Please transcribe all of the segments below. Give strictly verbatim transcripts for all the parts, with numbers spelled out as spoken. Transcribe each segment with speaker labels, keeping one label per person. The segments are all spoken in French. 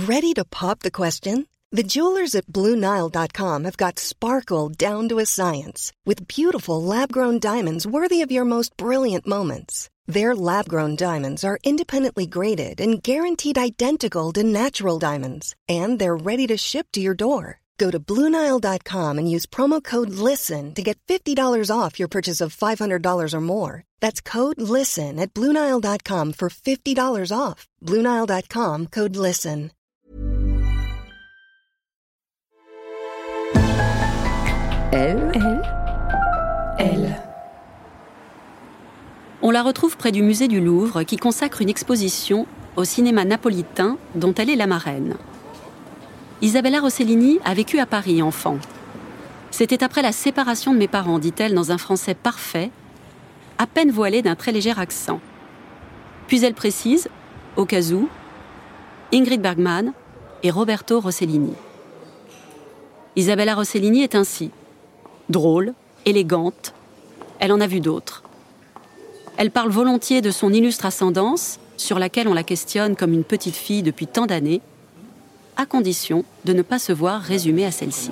Speaker 1: Ready to pop the question? The jewelers at Blue Nile dot com have got sparkle down to a science with beautiful lab-grown diamonds worthy of your most brilliant moments. Their lab-grown diamonds are independently graded and guaranteed identical to natural diamonds, and they're ready to ship to your door. Go to Blue Nile dot com and use promo code LISTEN to get fifty dollars off your purchase of five hundred dollars or more. That's code LISTEN at Blue Nile dot com for fifty dollars off. Blue Nile dot com, code LISTEN.
Speaker 2: Elle, elle, elle.
Speaker 3: On la retrouve près du musée du Louvre qui consacre une exposition au cinéma napolitain dont elle est la marraine. Isabella Rossellini a vécu à Paris enfant. C'était après la séparation de mes parents, dit-elle dans un français parfait, à peine voilé d'un très léger accent. Puis elle précise, au cas où, Ingrid Bergman et Roberto Rossellini. Isabella Rossellini est ainsi. Drôle, élégante, elle en a vu d'autres. Elle parle volontiers de son illustre ascendance, sur laquelle on la questionne comme une petite fille depuis tant d'années, à condition de ne pas se voir résumée à celle-ci.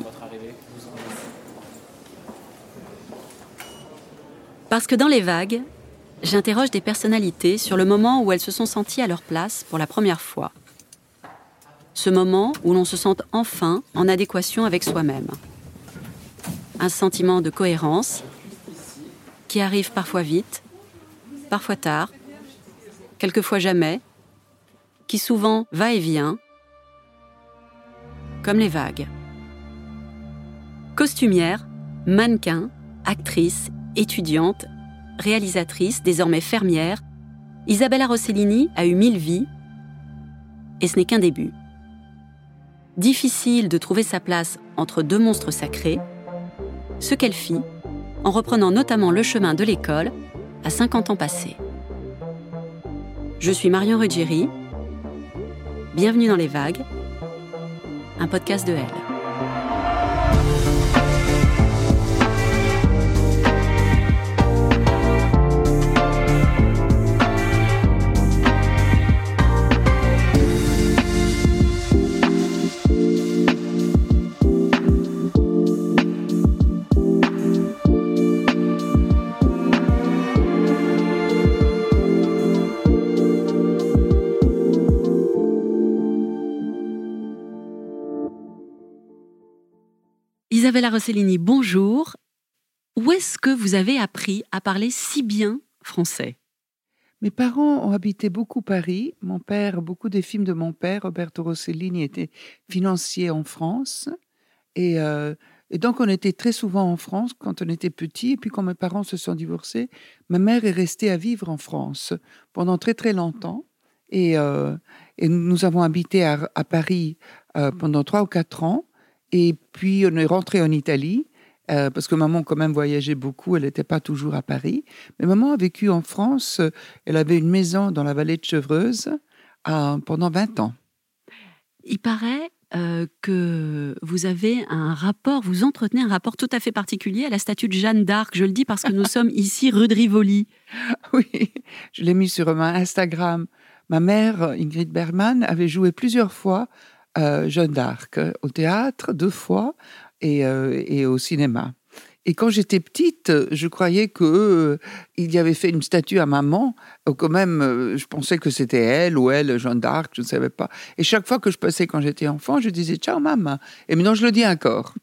Speaker 3: Parce que dans les vagues, j'interroge des personnalités sur le moment où elles se sont senties à leur place pour la première fois. Ce moment où l'on se sent enfin en adéquation avec soi-même. Un sentiment de cohérence qui arrive parfois vite, parfois tard, quelquefois jamais, qui souvent va et vient, comme les vagues. Costumière, mannequin, actrice, étudiante, réalisatrice, désormais fermière, Isabella Rossellini a eu mille vies, et ce n'est qu'un début. Difficile de trouver sa place entre deux monstres sacrés, ce qu'elle fit en reprenant notamment le chemin de l'école à cinquante ans passés. Je suis Marion Ruggieri, bienvenue dans Les Vagues, un podcast de Elle. Isabella Rossellini, bonjour. Où est-ce que vous avez appris à parler si bien français ?
Speaker 2: Mes parents ont habité beaucoup Paris. Mon père, beaucoup des films de mon père, Roberto Rossellini, étaient financiers en France. Et, euh, et donc, on était très souvent en France quand on était petit. Et puis, quand mes parents se sont divorcés, ma mère est restée à vivre en France pendant très, très longtemps. Et, euh, et nous avons habité à, à Paris euh, pendant trois ou quatre ans. Et puis, on est rentré en Italie, euh, parce que maman, quand même, voyageait beaucoup. Elle n'était pas toujours à Paris. Mais maman a vécu en France. Elle avait une maison dans la vallée de Chevreuse euh, pendant vingt ans.
Speaker 3: Il paraît euh, que vous avez un rapport, vous entretenez un rapport tout à fait particulier à la statue de Jeanne d'Arc. Je le dis parce que nous sommes ici rue de Rivoli.
Speaker 2: Oui, je l'ai mis sur ma Instagram. Ma mère, Ingrid Bergman, avait joué plusieurs fois Euh, Jeanne d'Arc, au théâtre, deux fois, et, euh, et au cinéma. Et quand j'étais petite, je croyais qu'il euh, y avait fait une statue à maman. Ou quand même, euh, je pensais que c'était elle ou elle, Jeanne d'Arc, je ne savais pas. Et chaque fois que je passais quand j'étais enfant, je disais « Ciao, maman ». Et maintenant, je le dis encore.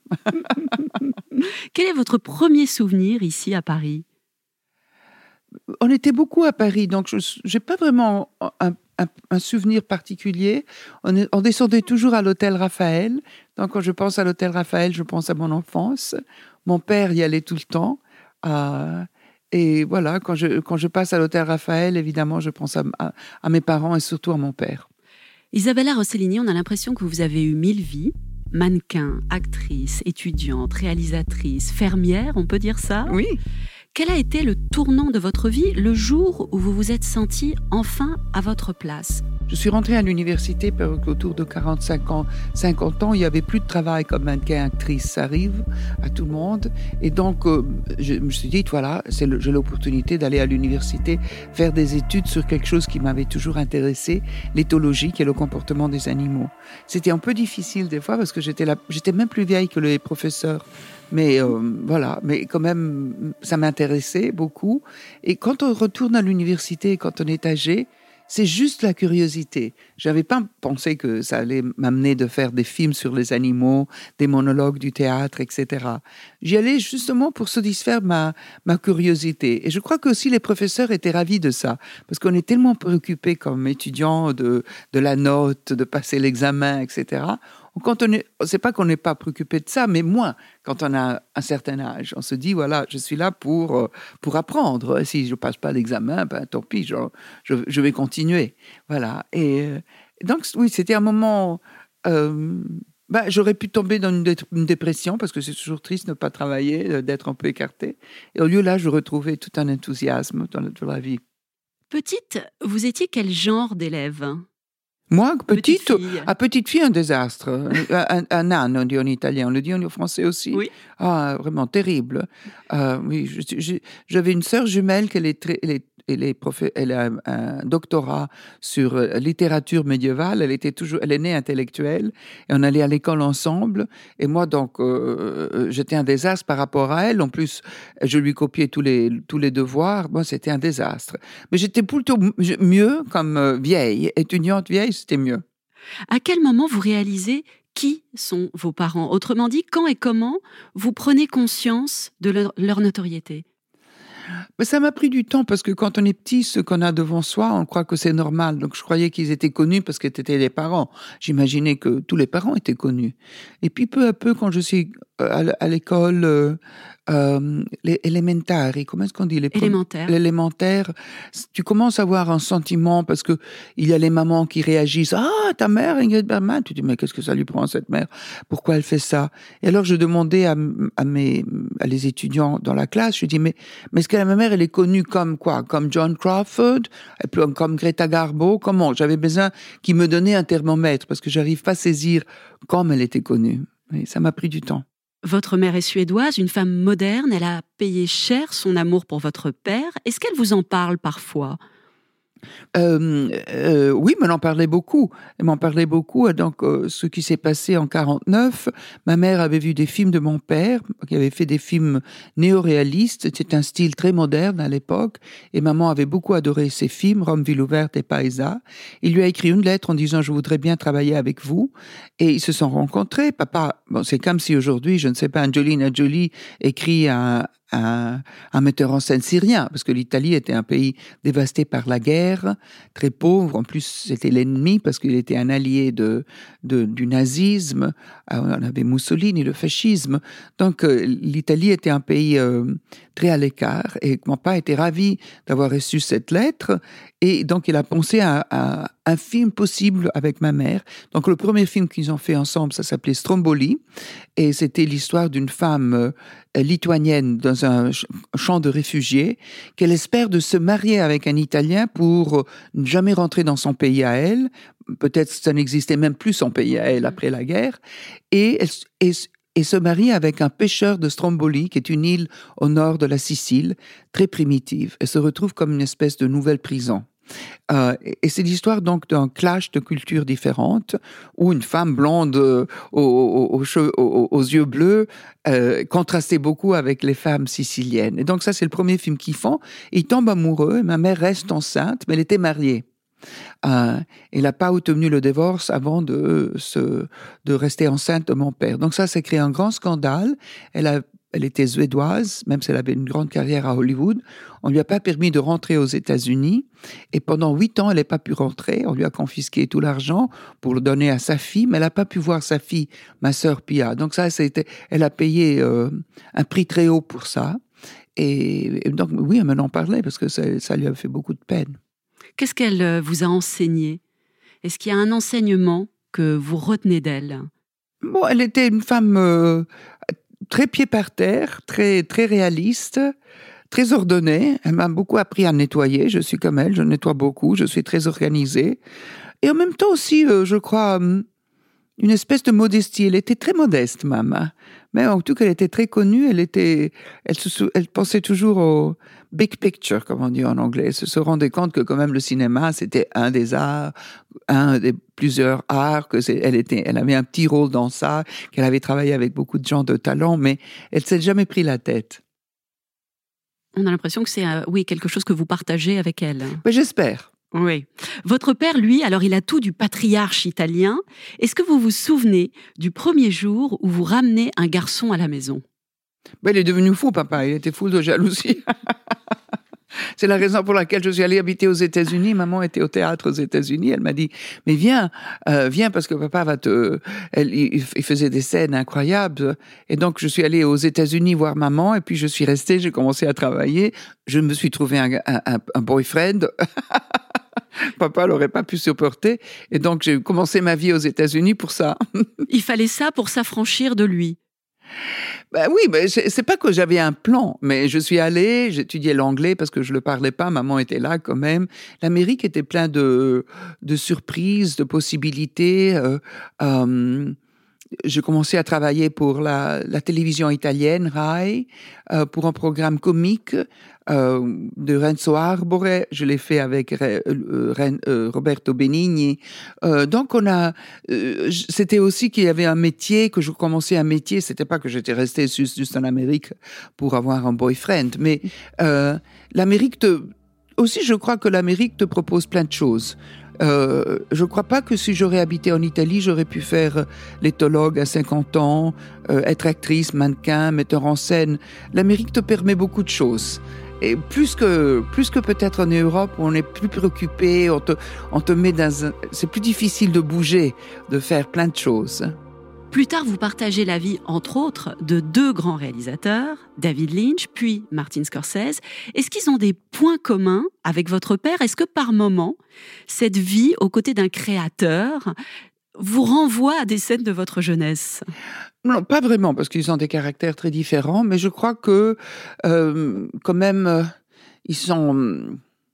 Speaker 3: Quel est votre premier souvenir ici à Paris ?
Speaker 2: On était beaucoup à Paris, donc je n'ai pas vraiment un Un, un souvenir particulier. On, est, on descendait toujours à l'hôtel Raphaël. Donc, quand je pense à l'hôtel Raphaël, je pense à mon enfance. Mon père y allait tout le temps. Euh, et voilà, quand je, quand je passe à l'hôtel Raphaël, évidemment, je pense à, à, à mes parents et surtout à mon père.
Speaker 3: Isabella Rossellini, on a l'impression que vous avez eu mille vies. Mannequin, actrice, étudiante, réalisatrice, fermière, on peut dire ça ?
Speaker 2: Oui.
Speaker 3: Quel a été le tournant de votre vie, le jour où vous vous êtes sentie enfin à votre place ?
Speaker 2: Je suis rentrée à l'université autour de quarante-cinq ans, cinquante ans. Il n'y avait plus de travail comme mannequin, actrice. Ça arrive à tout le monde. Et donc, euh, je me suis dit, voilà, c'est le, j'ai l'opportunité d'aller à l'université, faire des études sur quelque chose qui m'avait toujours intéressé, l'éthologie, qui est le comportement des animaux. C'était un peu difficile des fois parce que j'étais, là, j'étais même plus vieille que les professeurs. Mais euh, voilà, mais quand même, ça m'intéressait beaucoup. Et quand on retourne à l'université, quand on est âgé, c'est juste la curiosité. J'avais pas pensé que ça allait m'amener de faire des films sur les animaux, des monologues du théâtre, et cetera. J'y allais justement pour satisfaire ma, ma curiosité. Et je crois que aussi les professeurs étaient ravis de ça, parce qu'on est tellement préoccupés comme étudiants de, de la note, de passer l'examen, et cetera. Quand on est, c'est pas qu'on n'est pas préoccupé de ça, mais moins quand on a un certain âge. On se dit, voilà, je suis là pour, pour apprendre. Si je passe pas l'examen, ben tant pis, je, je, je vais continuer. Voilà. Et donc, oui, c'était un moment... Euh, ben, j'aurais pu tomber dans une, dé- une dépression, parce que c'est toujours triste de ne pas travailler, d'être un peu écarté. Et au lieu là, je retrouvais tout un enthousiasme dans la, dans la vie.
Speaker 3: Petite, vous étiez quel genre d'élève ?
Speaker 2: Moi, petite,
Speaker 3: Petite fille.
Speaker 2: à petite fille, un désastre. un, un âne, on dit en italien. On le dit en français aussi.
Speaker 3: Oui.
Speaker 2: Ah, vraiment terrible. Euh, oui, je- je- j'avais une sœur jumelle qu'elle est très, elle est, elle est prof- elle a un, un doctorat sur euh, littérature médiévale. Elle était toujours, elle est née intellectuelle et on allait à l'école ensemble. Et moi, donc, euh, j'étais un désastre par rapport à elle. En plus, je lui copiais tous les, tous les devoirs. Bon, c'était un désastre. Mais j'étais plutôt mieux comme euh, vieille, étudiante vieille. C'était mieux.
Speaker 3: À quel moment vous réalisez qui sont vos parents ? Autrement dit, quand et comment vous prenez conscience de leur, leur notoriété ?
Speaker 2: Mais ça m'a pris du temps parce que quand on est petit, ce qu'on a devant soi, on croit que c'est normal. Donc je croyais qu'ils étaient connus parce qu'ils étaient les parents. J'imaginais que tous les parents étaient connus. Et puis peu à peu, quand je suis à l'école euh, euh, les élémentaires, comment est-ce qu'on dit les
Speaker 3: Élémentaire.
Speaker 2: L'élémentaire, tu commences à avoir un sentiment parce que il y a les mamans qui réagissent. Ah, ta mère, Ingrid Bergman. Tu dis, mais qu'est-ce que ça lui prend, cette mère? Pourquoi elle fait ça? Et alors je demandais à, à mes à les étudiants dans la classe, je dis, mais, mais est-ce que ma mère, elle est connue comme quoi? Comme John Crawford? Et puis, comme Greta Garbo? Comment? J'avais besoin qu'ils me donnaient un thermomètre parce que j'arrive pas à saisir comme elle était connue. Et ça m'a pris du temps.
Speaker 3: Votre mère est suédoise, une femme moderne, elle a payé cher son amour pour votre père. Est-ce qu'elle vous en parle parfois ?
Speaker 2: Euh, euh, oui, mais on en parlait beaucoup. Elle m'en parlait beaucoup. Donc, euh, ce qui s'est passé en quarante-neuf, ma mère avait vu des films de mon père, qui avait fait des films néo-réalistes. C'était un style très moderne à l'époque. Et maman avait beaucoup adoré ces films, Rome, ville ouverte et Paesa. Il lui a écrit une lettre en disant « Je voudrais bien travailler avec vous ». Et ils se sont rencontrés. Papa, bon, c'est comme si aujourd'hui, je ne sais pas, Angelina Jolie écrit un... Un, un metteur en scène syrien, parce que l'Italie était un pays dévasté par la guerre, très pauvre. En plus, c'était l'ennemi parce qu'il était un allié de, de, du nazisme. On avait Mussolini, le fascisme. Donc, euh, l'Italie était un pays euh, très à l'écart. Et mon père était ravi d'avoir reçu cette lettre. Et donc, il a pensé à, à un film possible avec ma mère. Donc, le premier film qu'ils ont fait ensemble, ça s'appelait Stromboli. Et c'était l'histoire d'une femme euh, lituanienne dans un champ de réfugiés, qu'elle espère de se marier avec un Italien pour ne jamais rentrer dans son pays à elle. Peut-être ça n'existait même plus son pays à elle après la guerre. Et elle et, et se marie avec un pêcheur de Stromboli, qui est une île au nord de la Sicile, très primitive. Elle se retrouve comme une espèce de nouvelle prison. Euh, et c'est l'histoire donc d'un clash de cultures différentes où une femme blonde euh, aux, aux, aux, cheveux, aux, aux yeux bleus euh, contrastait beaucoup avec les femmes siciliennes. Et donc ça, c'est le premier film qu'ils font. Ils tombent amoureux et ma mère reste enceinte, mais elle était mariée. Euh, elle n'a pas obtenu le divorce avant de, se, de rester enceinte de mon père. Donc ça, ça crée un grand scandale. Elle a Elle était suédoise, même si elle avait une grande carrière à Hollywood. On ne lui a pas permis de rentrer aux États-Unis. Et pendant huit ans, elle n'a pas pu rentrer. On lui a confisqué tout l'argent pour le donner à sa fille, mais elle n'a pas pu voir sa fille, ma sœur Pia. Donc ça, c'était, elle a payé euh, un prix très haut pour ça. Et, et donc, oui, elle m'en parlait parce que ça, ça lui a fait beaucoup de peine.
Speaker 3: Qu'est-ce qu'elle vous a enseigné ? Est-ce qu'il y a un enseignement que vous retenez d'elle ?
Speaker 2: Bon, elle était une femme... Euh, très pied par terre, très, très réaliste, très ordonnée. Elle m'a beaucoup appris à nettoyer. Je suis comme elle, je nettoie beaucoup, je suis très organisée. Et en même temps aussi, euh, je crois, hum, une espèce de modestie. Elle était très modeste, maman. Mais en tout cas, elle était très connue. Elle était, elle se, sou- elle pensait toujours au big picture, comme on dit en anglais. Elle se, se rendait compte que quand même le cinéma, c'était un des arts, un des plusieurs arts, que c'est, elle était, elle avait un petit rôle dans ça, qu'elle avait travaillé avec beaucoup de gens de talent, mais elle s'est jamais pris la tête.
Speaker 3: On a l'impression que c'est, euh, oui, quelque chose que vous partagez avec elle.
Speaker 2: Mais j'espère.
Speaker 3: Oui. Votre père, lui, alors il a tout du patriarche italien. Est-ce que vous vous souvenez du premier jour où vous ramenez un garçon à la maison ?
Speaker 2: Ben, il est devenu fou, papa. Il était fou de jalousie. C'est la raison pour laquelle je suis allée habiter aux États-Unis. Maman était au théâtre aux États-Unis. Elle m'a dit, mais viens, euh, viens parce que papa va te... Elle, il, il faisait des scènes incroyables. Et donc, je suis allée aux États-Unis voir maman. Et puis, je suis restée, j'ai commencé à travailler. Je me suis trouvé un, un, un boyfriend. Papa l'aurait pas pu supporter. Et donc, j'ai commencé ma vie aux États-Unis pour ça.
Speaker 3: Il fallait ça pour s'affranchir de lui.
Speaker 2: Ben oui, ben c'est, c'est pas que j'avais un plan, mais je suis allée, j'étudiais l'anglais parce que je le parlais pas, maman était là quand même. L'Amérique était plein de, de surprises, de possibilités. Euh, euh, j'ai commencé à travailler pour la, la télévision italienne, Rai, euh, pour un programme comique euh, de Renzo Arbore. Je l'ai fait avec euh, euh, Roberto Benigni. Euh, donc, on a, euh, c'était aussi qu'il y avait un métier, que je commençais un métier. C'était pas que j'étais restée juste, juste en Amérique pour avoir un boyfriend, mais euh, l'Amérique te, aussi, je crois que l'Amérique te propose plein de choses. Euh, je ne crois pas que si j'aurais habité en Italie, j'aurais pu faire l'éthologue à cinquante ans, euh, être actrice, mannequin, metteur en scène. L'Amérique te permet beaucoup de choses. Et plus que, plus que peut-être en Europe, où on est plus préoccupé, on te, on te met dans un... C'est plus difficile de bouger, de faire plein de choses.
Speaker 3: Plus tard, vous partagez la vie, entre autres, de deux grands réalisateurs, David Lynch puis Martin Scorsese. Est-ce qu'ils ont des points communs avec votre père ? Est-ce que par moment, cette vie aux côtés d'un créateur vous renvoie à des scènes de votre jeunesse ?
Speaker 2: Non, pas vraiment, parce qu'ils ont des caractères très différents, mais je crois que euh, quand même, euh, ils sont...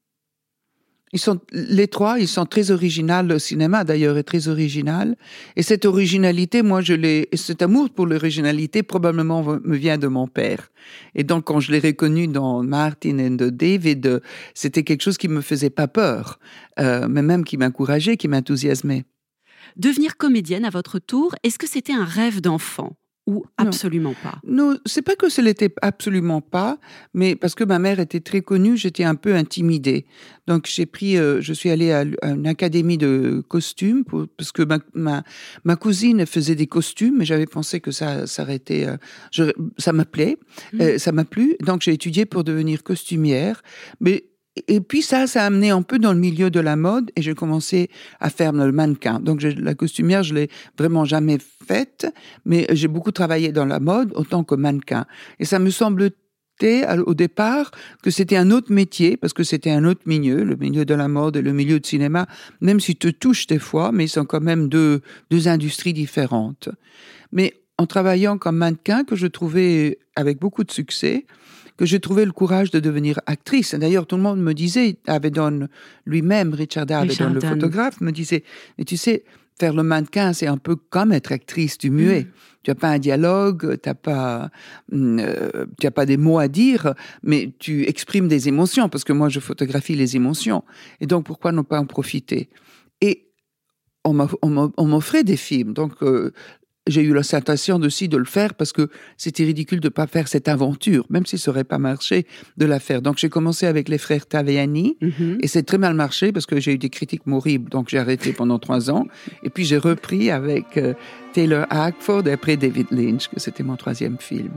Speaker 2: Ils sont, les trois, ils sont très originaux. Le cinéma, d'ailleurs, est très original. Et cette originalité, moi, je l'ai, cet amour pour l'originalité, probablement, me vient de mon père. Et donc, quand je l'ai reconnu dans Martin et de David, c'était quelque chose qui me faisait pas peur, euh, mais même qui m'encourageait, qui m'enthousiasmait.
Speaker 3: Devenir comédienne à votre tour, est-ce que c'était un rêve d'enfant ? Ou absolument
Speaker 2: non.
Speaker 3: pas?
Speaker 2: Non, c'est pas que ce l'était absolument pas, mais parce que ma mère était très connue, j'étais un peu intimidée. Donc j'ai pris, euh, je suis allée à, à une académie de costumes pour, parce que ma, ma ma cousine faisait des costumes, mais j'avais pensé que ça s'arrêtait, euh, je, ça m'appelait, mmh. euh, ça m'a plu. Donc j'ai étudié pour devenir costumière, mais et puis ça, ça a amené un peu dans le milieu de la mode et j'ai commencé à faire le mannequin. Donc je, la costumière, je l'ai vraiment jamais faite, mais j'ai beaucoup travaillé dans la mode autant que mannequin. Et ça me semblait au départ que c'était un autre métier, parce que c'était un autre milieu, le milieu de la mode et le milieu de cinéma, même s'ils te touchent des fois, mais ils sont quand même deux, deux industries différentes. Mais en travaillant comme mannequin, que je trouvais avec beaucoup de succès, que j'ai trouvé le courage de devenir actrice. Et d'ailleurs, tout le monde me disait, Avedon lui-même, Richard Avedon, le photographe, me disait, mais tu sais, faire le mannequin, c'est un peu comme être actrice du muet. Mmh. Tu n'as pas un dialogue, tu n'as pas, euh, tu n'as pas des mots à dire, mais tu exprimes des émotions, parce que moi, je photographie les émotions. Et donc, pourquoi ne pas en profiter? Et on, m'a, on, on m'offrait des films, donc... Euh, j'ai eu la sensation aussi de le faire parce que c'était ridicule de ne pas faire cette aventure, même si ça n'aurait pas marché, de la faire. Donc, j'ai commencé avec les frères Taviani mm-hmm. et c'est très mal marché parce que j'ai eu des critiques horribles. Donc, j'ai arrêté pendant trois ans. Et puis, j'ai repris avec euh, Taylor Hackford et après David Lynch, que c'était mon troisième film.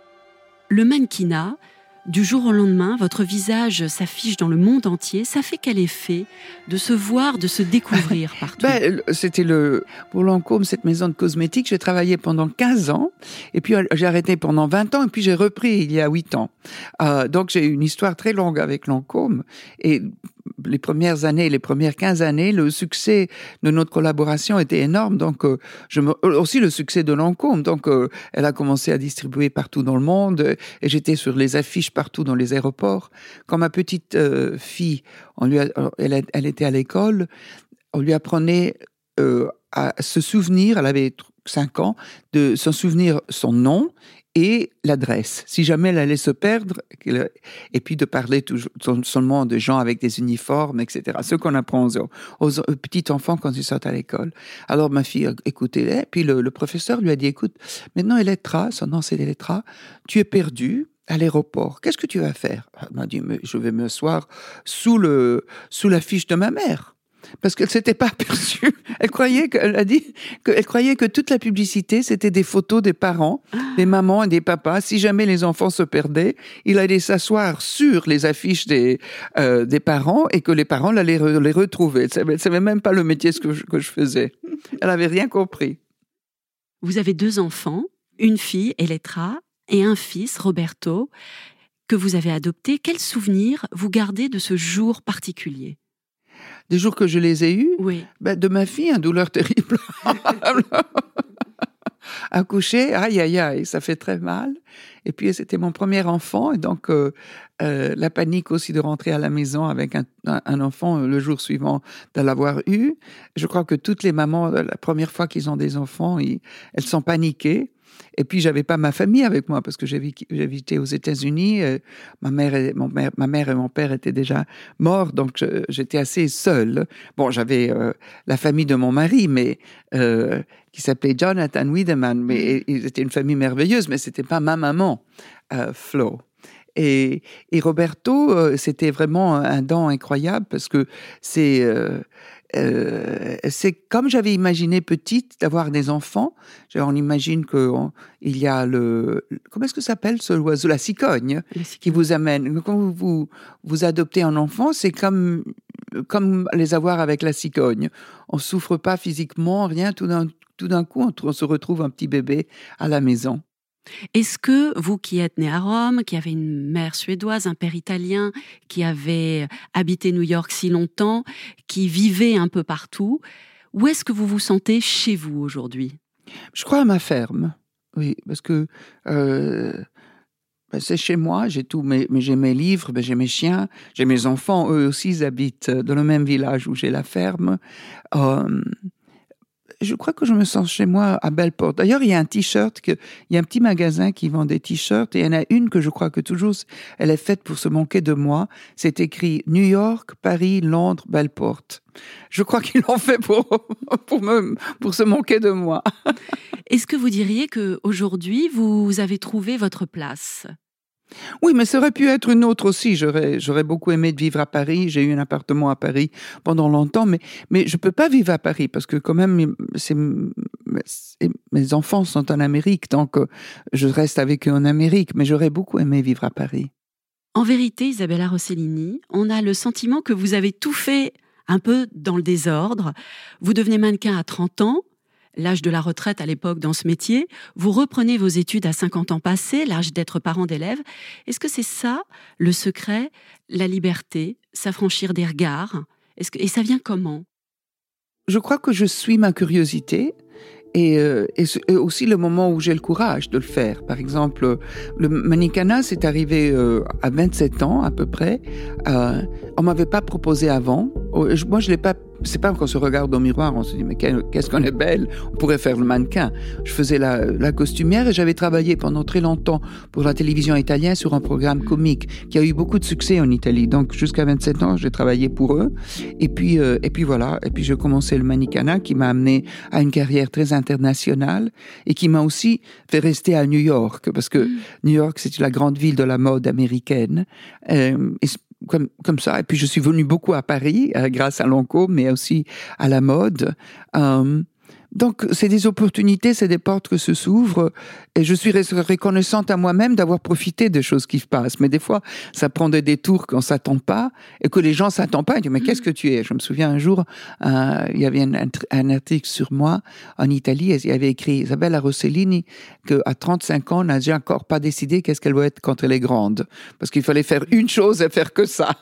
Speaker 3: Le mannequinat, du jour au lendemain, votre visage s'affiche dans le monde entier. Ça fait quel effet de se voir, de se découvrir partout?
Speaker 2: Ben, c'était le, pour Lancôme, cette maison de cosmétiques, j'ai travaillé pendant quinze ans, et puis j'ai arrêté pendant vingt ans, et puis j'ai repris il y a huit ans. Euh, donc j'ai eu une histoire très longue avec Lancôme, et les premières années, les premières quinze années, le succès de notre collaboration était énorme. Donc, euh, je me, aussi le succès de Lancôme. Donc, euh, elle a commencé à distribuer partout dans le monde et j'étais sur les affiches partout dans les aéroports. Quand ma petite euh, fille, on lui a, elle, elle était à l'école, on lui apprenait euh, à se souvenir, elle avait cinq ans, de s'en souvenir son nom et l'adresse. Si jamais elle allait se perdre, et puis de parler toujours, seulement de gens avec des uniformes, et cetera. Ce qu'on apprend aux, aux, aux petits enfants quand ils sortent à l'école. Alors ma fille écoutait, puis le, le professeur lui a dit, écoute, maintenant Elettra, son nom c'est Elettra, tu es perdue à l'aéroport. Qu'est-ce que tu vas faire? Elle m'a dit, mais je vais m'asseoir sous, le, sous la fiche de ma mère. Parce qu'elle ne s'était pas aperçue. Elle croyait que, elle a dit qu'elle croyait que toute la publicité, c'était des photos des parents, des mamans et des papas. Si jamais les enfants se perdaient, il allait s'asseoir sur les affiches des, euh, des parents et que les parents allaient re, les retrouver. Elle ne savait même pas le métier que je, que je faisais. Elle n'avait rien compris.
Speaker 3: Vous avez deux enfants, une fille, Elettra, et un fils, Roberto, que vous avez adopté. Quel souvenir vous gardez de ce jour particulier?
Speaker 2: Des jours que je les ai eus,
Speaker 3: oui.
Speaker 2: ben de ma fille, une douleur terrible. Accoucher, aïe, aïe, aïe, ça fait très mal. Et puis, c'était mon premier enfant, et donc euh, euh, la panique aussi de rentrer à la maison avec un, un, un enfant le jour suivant de l'avoir eu. Je crois que toutes les mamans, la première fois qu'ils ont des enfants, ils, elles sont paniquées. Et puis, j'avais pas ma famille avec moi parce que j'habitais aux États-Unis. Euh, ma, mère et, mon mère, ma mère et mon père étaient déjà morts, donc je, j'étais assez seule. Bon, j'avais euh, la famille de mon mari, mais euh, qui s'appelait Jonathan Wiedemann, mais c'était une famille merveilleuse, mais c'était pas ma maman, euh, Flo. Et, et Roberto, euh, c'était vraiment un don incroyable parce que c'est... Euh, Euh, c'est comme j'avais imaginé petite d'avoir des enfants. On imagine qu'il y a le... Comment est-ce que ça s'appelle ce oiseau? La cicogne, qui vous amène. Quand vous, vous, vous adoptez un enfant, c'est comme, comme les avoir avec la cicogne. On ne souffre pas physiquement, rien. Tout d'un, tout d'un coup, on, on se retrouve un petit bébé à la maison.
Speaker 3: Est-ce que vous qui êtes né à Rome, qui avez une mère suédoise, un père italien, qui avez habité New York si longtemps, qui vivez un peu partout, où est-ce que vous vous sentez chez vous aujourd'hui?
Speaker 2: Je crois à ma ferme, oui, parce que euh, ben c'est chez moi, j'ai tout, mes, j'ai mes livres, ben j'ai mes chiens, j'ai mes enfants, eux aussi ils habitent dans le même village où j'ai la ferme. Euh, Je crois que je me sens chez moi à Bellport. D'ailleurs, il y a un t-shirt, que, il y a un petit magasin qui vend des t-shirts et il y en a une que je crois que toujours, elle est faite pour se moquer de moi. C'est écrit New York, Paris, Londres, Bellport. Je crois qu'ils l'ont fait pour, pour, me, pour se moquer de moi.
Speaker 3: Est-ce que vous diriez qu'aujourd'hui, vous avez trouvé votre place ?
Speaker 2: Oui, mais ça aurait pu être une autre aussi. J'aurais, j'aurais beaucoup aimé de vivre à Paris. J'ai eu un appartement à Paris pendant longtemps, mais, mais je ne peux pas vivre à Paris parce que quand même, c'est, c'est, mes enfants sont en Amérique, donc je reste avec eux en Amérique, mais j'aurais beaucoup aimé vivre à Paris.
Speaker 3: En vérité, Isabella Rossellini, on a le sentiment que vous avez tout fait un peu dans le désordre. Vous devenez mannequin à trente ans, l'âge de la retraite à l'époque dans ce métier. Vous reprenez vos études à cinquante ans passés, l'âge d'être parent d'élèves. Est-ce que c'est ça, le secret, la liberté, s'affranchir des regards? Est-ce que, et ça vient comment?
Speaker 2: Je crois que je suis ma curiosité. Et, euh, et aussi le moment où j'ai le courage de le faire. Par exemple, le mannequinat, c'est arrivé euh, à vingt-sept ans à peu près. Euh, on m'avait pas proposé avant. Moi, je l'ai pas. C'est pas qu'on se regarde au miroir, on se dit mais qu'est-ce qu'on est belle, on pourrait faire le mannequin. Je faisais la, la costumière et j'avais travaillé pendant très longtemps pour la télévision italienne sur un programme comique qui a eu beaucoup de succès en Italie. Donc jusqu'à vingt-sept ans, j'ai travaillé pour eux. Et puis euh, et puis voilà. Et puis j'ai commencé le mannequinat qui m'a amené à une carrière très internationale et qui m'a aussi fait rester à New York parce que mmh. New York c'est la grande ville de la mode américaine. Euh, et Comme, comme ça. Et puis, je suis venue beaucoup à Paris, euh, grâce à Lancôme, mais aussi à la mode. Euh, donc, c'est des opportunités, c'est des portes que se s'ouvrent. Et je suis reconnaissante à moi-même d'avoir profité des choses qui se passent. Mais des fois, ça prend des détours qu'on ne s'attend pas et que les gens ne s'attendent pas. Ils disent, mais qu'est-ce que tu es? Je me souviens un jour, euh, il y avait un, un article sur moi en Italie. Il y avait écrit Isabella Rossellini qu'à trente-cinq ans, n'a déjà encore pas décidé qu'est-ce qu'elle va être quand elle est grande. Parce qu'il fallait faire une chose et faire que ça.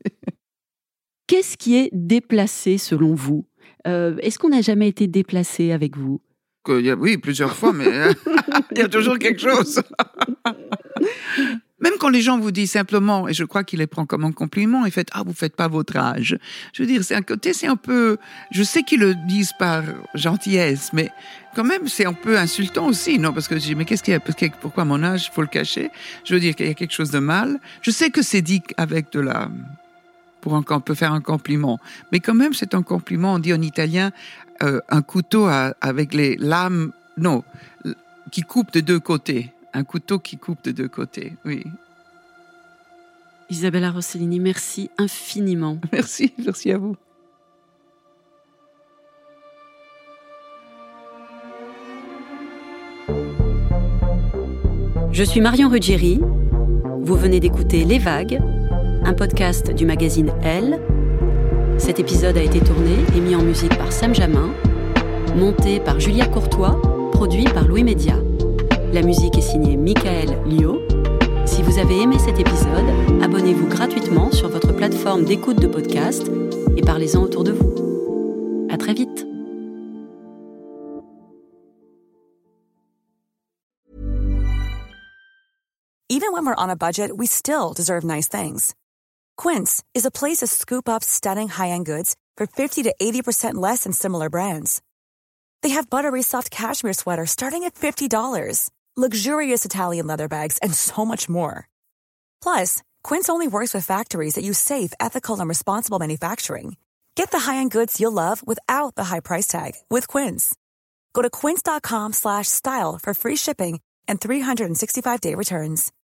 Speaker 3: Qu'est-ce qui est déplacé selon vous? Euh, est-ce qu'on n'a jamais été déplacé avec vous?
Speaker 2: Que, oui, plusieurs fois, mais il y a toujours quelque chose. Même quand les gens vous disent simplement, et je crois qu'ils les prennent comme un compliment, ils font « Ah, vous faites pas votre âge ». Je veux dire, c'est un côté, c'est un peu... Je sais qu'ils le disent par gentillesse, mais quand même, c'est un peu insultant aussi, non? Parce que je dis « Mais qu'est-ce qu'il y a? Pourquoi mon âge, il faut le cacher ?» Je veux dire qu'il y a quelque chose de mal. Je sais que c'est dit avec de la... Pour un, on peut faire un compliment. Mais quand même, c'est un compliment. On dit en italien euh, un couteau à, avec les lames... Non, qui coupe de deux côtés. Un couteau qui coupe de deux côtés, oui.
Speaker 3: Isabella Rossellini, merci infiniment.
Speaker 2: Merci, merci à vous.
Speaker 3: Je suis Marion Ruggieri. Vous venez d'écouter Les Vagues, un podcast du magazine Elle. Cet épisode a été tourné et mis en musique par Sam Jamin, monté par Julia Courtois, produit par Louis Média. La musique est signée Michael Lio. Si vous avez aimé cet épisode, abonnez-vous gratuitement sur votre plateforme d'écoute de podcast et parlez-en autour de vous. À très vite.
Speaker 4: Even when we're on a budget, we still deserve nice things. Quince is a place to scoop up stunning high-end goods for fifty to eighty percent less than similar brands. They have buttery soft cashmere sweaters starting at fifty dollars. Luxurious Italian leather bags, and so much more. Plus, Quince only works with factories that use safe, ethical, and responsible manufacturing. Get the high-end goods you'll love without the high price tag with Quince. Go to quince.com slash style for free shipping and three sixty-five day returns.